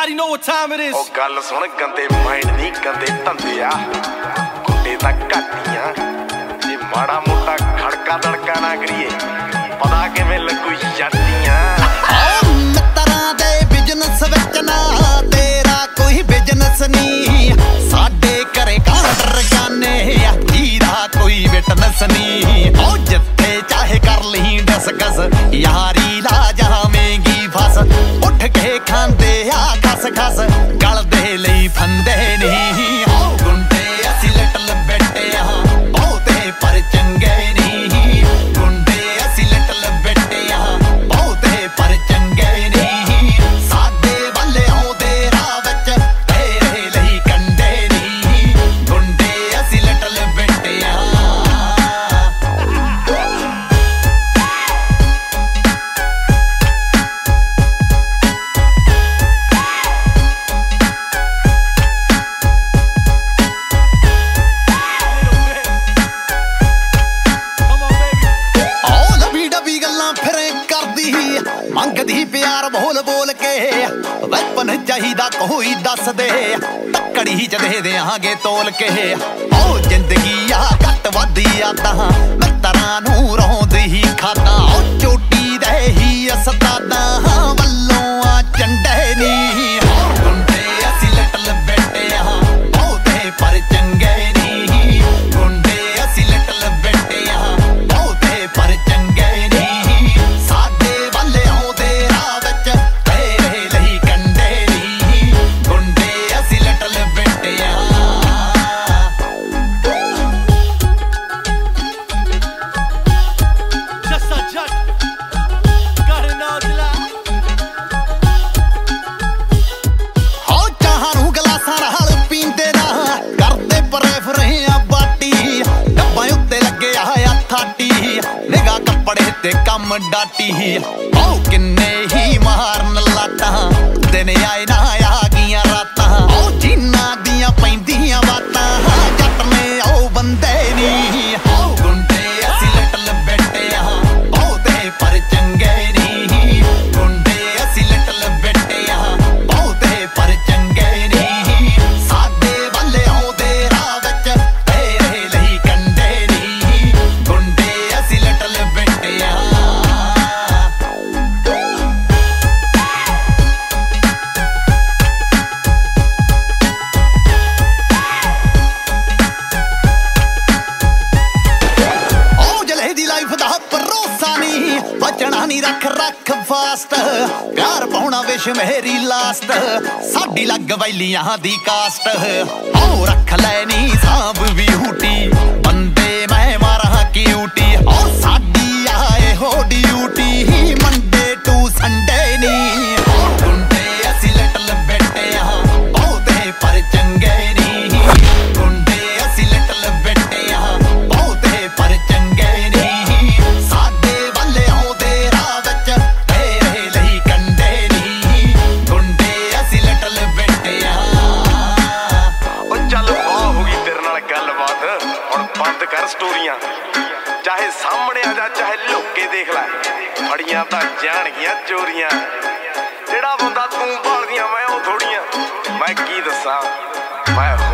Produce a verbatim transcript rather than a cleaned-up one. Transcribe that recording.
already know what time it is. Oh ਗੱਲ ਸੁਣ ਗੰਦੇ ਮਾਈਂਡ ਨਹੀਂ ਗੰਦੇ ਧੰਦੇ ਆ ਕੁੱਤੇ ਤਾਂ ਘੱਟੀਆਂ ਜੇ ਮਾੜਾ ਮੋਟਾ ਖੜਕਾ ਦੜਕਾ ਨਾ ਕਰੀਏ ਪਤਾ ਕਿਵੇਂ ਲੱਗੂ ਜੱਟੀਆਂ ਮਿੱਤਰਾਂ ਦੇ ਬਿਜ਼ਨਸ ਵਿੱਚ ਨਾ ਤੇਰਾ ਕੋਈ ਬਿਜ਼ਨਸ ਨਹੀਂ ਸਾਡੇ ਘਰੇ ਕਾਂਡਰ ਜਾਨੇ ਜਿਹਦਾ ਕੋਈ ਵਿਟਨੈਸ ਨਹੀਂ ਉਹ ਜਿੱਥੇ ਚਾਹੇ ਕਰ ਲਈ ਡਿਸਕਸ ਯਾਰੀ ਲਾ ਜਾਵੇਂਗੀ ਫਸ ਉੱਠ ਕੇ ਖਾਂਦੇ ਆ ਖਸ ਖਸ ਗਲ ਦੇ ਲਈ ਫੰਦੇ ਨਹੀਂ ਉਹ ਗੁੰਡੇ ਅਸੀਂ ਲਿਟਲ ਬੈਠੇ ਆ ਬਹੁਤੇ ਪਰ ਚੰਗੇ ਨਹੀਂ ਗੁੰਡੇ ਅਸੀਂ ਲਿਟਲ ਬੈਠੇ ਆ ਬਹੁਤੇ ਪਰ ਚੰਗੇ ਨਹੀਂ ਸਾਡੇ ਵੱਲ ਆਉਂਦੇ ਰਾਹ ਵਿੱਚ ਤੇਰੇ ਲਈ ਕੰਡੇ ਨਹੀਂ ਗੁੰਡੇ ਅਸੀਂ ਲਿਟਲ ਬੈਠੇ ਆ ਮੰਗਦੀ ਪਿਆਰ ਬੋਲ ਬੋਲ ਕੇ ਵੈਪਨ ਚਾਹੀਦਾ ਕੋਈ ਦੱਸ ਦੇ ਤੱਕੜੀ ਚ ਦੇ ਦਿਆਂਗੇ ਤੋਲ ਕੇ ਉਹ ਜ਼ਿੰਦਗੀ ਆ ਘੱਟ ਵੱਧੀ ਆ ਤਾਂ ਮਿੱਤਰਾਂ ਨੂੰ ਰੋਂਦੀ ਹੀ ਖਾਦਾ ਉਹ ਚੋਟੀ ਦੇ ਹੀ ਅਸਤਾਦਾਂ ਵੱਲੋਂ ਆ ਚੰਡੇ ਨਹੀਂ ਗੁੰਡੇ ਅਸੀਂ ਲਿਟਲ ਬੈਠੇ ਆ ਬਹੁਤੇ ਪਰ ਚੰਗੇ ਨਹੀਂ ਗੁੰਡੇ ਅਸੀਂ ਲਿਟਲ ਬੈਠੇ ਆ ਬਹੁਤੇ ਪਰ ਚੰਗੇ ਨਹੀਂ ਨਿਗਾ ਕੱਪੜੇ ਤੇ ਕੰਮ ਡਾਟੀ ਉਹ ਕਿੰਨੇ ਹੀ ਮਾਰਨ ਲਾਟਾਂ ਦਿਨ ਆਏ ਨਾ ਆ ਗਈਆਂ ਰਾਤਾਂ ਉਹ ਜਿਨ੍ਹਾਂ ਦੀਆਂ ਪੈਂਦੀਆਂ ਬਾਤਾਂ ਜੱਟ ਨੇ ਉਹ ਬੰਦੇ ਨਹੀਂ ਉਹ ਗੁੰਡੇ ਅਸੀਂ ਲਿਟਲ ਬੈਠੇ ਆ ਬਹੁਤੇ ਪਰ ਚੰਗੇ ਨਹੀਂ ਗੁੰਡੇ ਅਸੀਂ ਲਿਟਲ ਬੈਠੇ ਆ ਬਹੁਤੇ ਪਰ ਚੰਗੇ ਨਹੀਂ ਸਾਡੇ ਵੱਲ ਆਉਂਦੇ ਰਾਹ ਵਿੱਚ ਤੇਰੇ ਲਈ ਕੰਡੇ ਨਹੀਂ ਗੁੰਡੇ ਅਸੀਂ ਲਿਟਲ ਬੈਠੇ ਆ ਉਹ ਜਲੇ ਦੀ ਲਾਈਫ ਦਾ ਭਰੋਸਾ ਨਹੀਂ ਬਚਣਾ ਨਹੀਂ ਰੱਖ ਰੱਖ ਫਾਸਟ ਪਿਆਰ ਪਾਉਣਾ ਵਿਸ਼ ਮੇਰੀ ਲਾਸਟ ਸਾਡੀ ਲੱਗ ਵੈਲੀਆਂ ਦੀ ਕਾਸਟ ਉਹ ਰੱਖ ਲੈ ਨੀ ਸਾਂਭ ਵੀ ਹੂਟੀ ਬੰਦੇ ਮੈਂ ਮਾਰਾਂ ਕਿਊਟੀ ਉਹ ਸਾਡੀ ਆਏ ਹੋ ਡਿਊਟੀ ਮੰਡੇ ਟੂ ਸੰਡੇ ਨਹੀਂ ਗੁੰਡੇ ਅਸੀਂ ਲਿਟਲ ਬੈਠੇ ਆ ਬਹੁਤੇ ਪਰ ਚੰਗੇ ਨਹੀਂ ਗੁੰਡੇ ਅਸੀਂ ਲਿਟਲ ਬੈਠੇ ਆ ਬਹੁਤੇ ਪਰ ਚੰਗੇ ਨਹੀਂ ਸਾਡੇ ਵੱਲ ਆਉਂਦੇ ਰਾਹ ਵਿੱਚ ਤੇਰੇ ਲਈ ਕੰਡੇ ਨਹੀਂ ਗੁੰਡੇ ਅਸੀਂ ਲਿਟਲ ਬੈਠੇ ਆ ਉਹ ਚੱਲ ਬਹੁਤ ਹੋ ਗਈ ਤੇਰੇ ਨਾਲ ਗੱਲਬਾਤ ਹੁਣ ਬੰਦ ਕਰ ਸਟੋਰੀਆਂ ਚਾਹੇ ਸਾਹਮਣੇ ਆ ਜਾ ਚਾਹੇ ਲੁੱਕੇ ਦੇਖ ਲੈ ਫੜੀਆਂ ਤਾਂ ਜਾਣਗੀਆਂ ਚੋਰੀਆਂ ਜਿਹੜਾ ਬੰਦਾ ਤੂੰ ਭਾਲਦੀਆਂ ਮੈਂ ਉਹ ਥੋੜੀਆਂ ਮੈਂ ਕੀ ਦੱਸਾਂ ਮੈਂ